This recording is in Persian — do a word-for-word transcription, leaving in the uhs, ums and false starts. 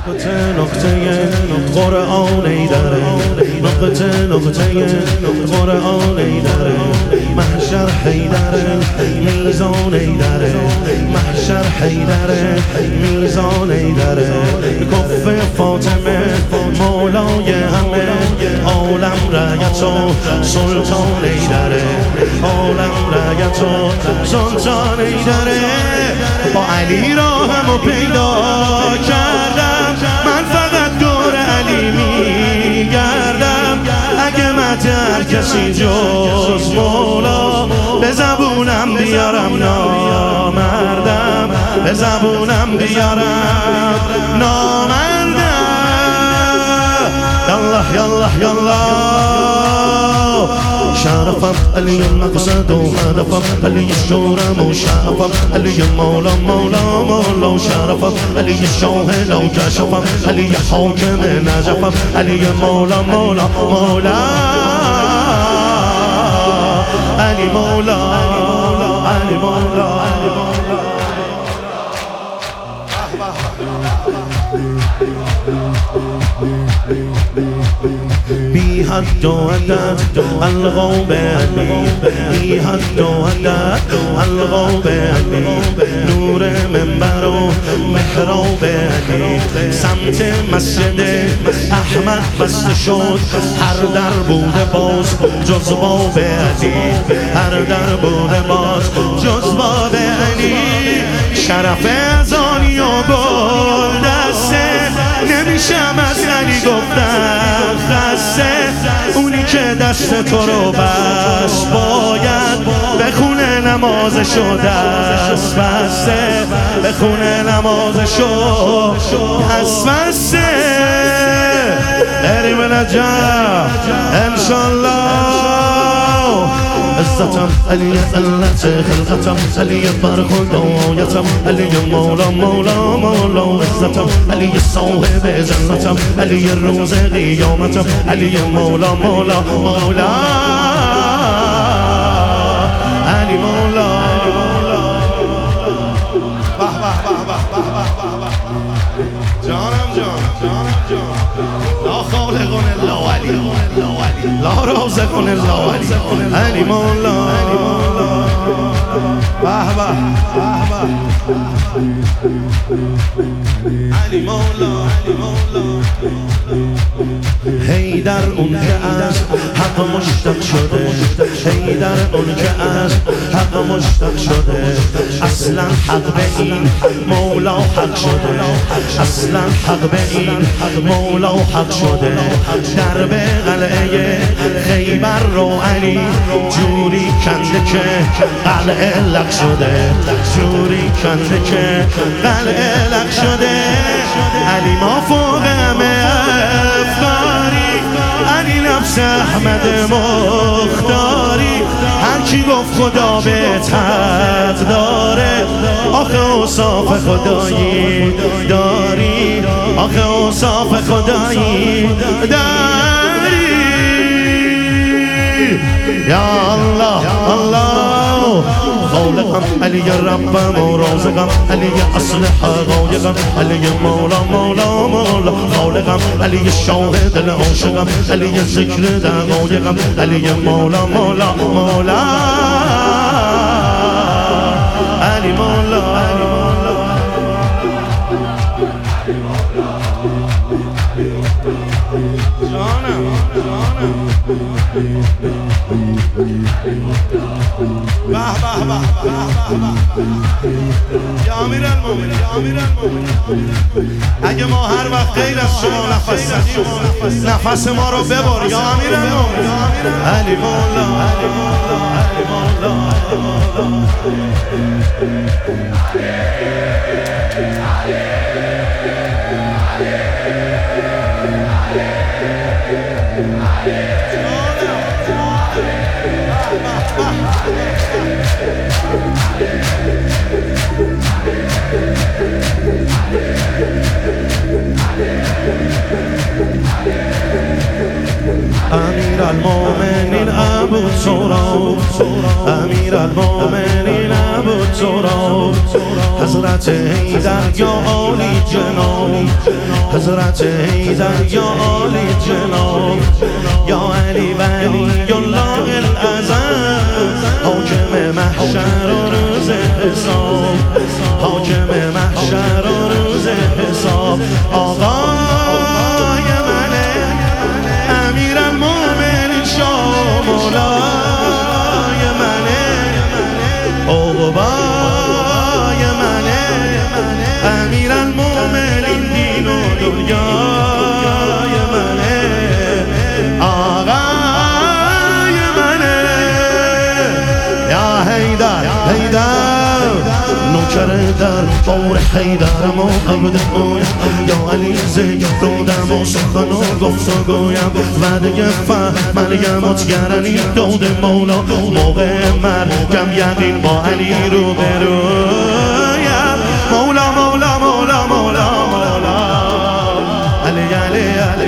نقطه نقطه قرآن ای داره، نقطه نقطه قرآن ای داره، محشر حیدره میزان ای داره، محشر حیدره میزان ای داره، کف فاطمه مولای همه عالم رعیت و سلطان ای داره، عالم رعیت و سلطان ای داره. با علی راهمو پیدا کردم، من فقط دور علی میگردم. اگه مطر کسی جز مولا به زبونم بیارم نامردم، به زبونم بیارم نامردم. یالله یالله یالله شرفم علی مقصد و هدفم، علی شورم و شرفم، علی مولا مولا مولا شرفم، علی شاهد و کشفم، علی حاکم نجفم، علی مولا مولا مولا علی مولا علی مولا علی مولا. بی حد و عدد القاب علی، بی حد و عدد القاب علی، نور منبر و محراب علی، سمت مسجد احمد بسته شد، هر در بوده باز جز باب علی، هر در بوده باز جز باب علی. شرف ازانی و گل دسته، نمیشم از علی گفتم خسته، اونی که دست تو رو بس باید بخونه نمازشو دست بسته، بخونه نمازشو دست بسته. بریم نجاح انشالله. عزتم علی علت خلقتم، علی برخورد و آیتم، علی مولا مولا مولا. عزتم علی صاحب جنتم، علی روز قیامتم، علی مولا مولا مولا علی مولا. به به به به به جانم جان جانم جان. لا خالق الا علی، لا رازق الا علی، علی مولا علی مولا. به به علی مولا علی مولا. حیدر اون که از حق مشتق شده، حیدر اون که از حق مشتق شده، اصلا حق به این مولا حق شده، اصلا حق به این مولا حق شده. در به قلعه خیبر رو علی جوری کنده که قلعه لق شده، جوری کنده که قلعه لق شده. علی ما فوق همه افکاری، علی نفس احمد مختاری. هر کی گفت خدا بهتر داره، آخه اوصاف خدایی داری، آخه اوصاف خدایی داری. یا الله الله خالقم علی ربم و رازقم، علی اصل حقایقم، علی مولا مولا مولا. خالقم علی شاهد دل عاشقم، علی ذکر دقایقم، علی مولا مولا مولا علی مولا علی مولا. جانم جانم. به به به یا امیر المومنین، یا امیر المومنین. اگه ما هر وقت غیر از شما نفس زدیم، نفس ما رو ببر یا امیر المومنین. علی مولا علی مولا علی مولا امیر المومنین ابو تراب، امیر المومنین ابو تراب، حضرت حیدر یا عالی جناب، حضرت حیدر یا عالی جناب یا علی ولی الله الاعظم حاکم محشر و روز حساب حاکم محشر و روز حساب آقای منه امیرالمومنین شاه مولای منه عقبای منه امیرالمومنین دین و دنیای منه آقای منه یا حیدر حیدر نوکر در بار حیدرم و عبدالله یا علی زید دودم و سخن و گفت و گویم وعده فهملیم متگرنی دود مولا موقع مرگم یقین با علی رو برویم مولا مولا مولا مولا مولا علی علی علی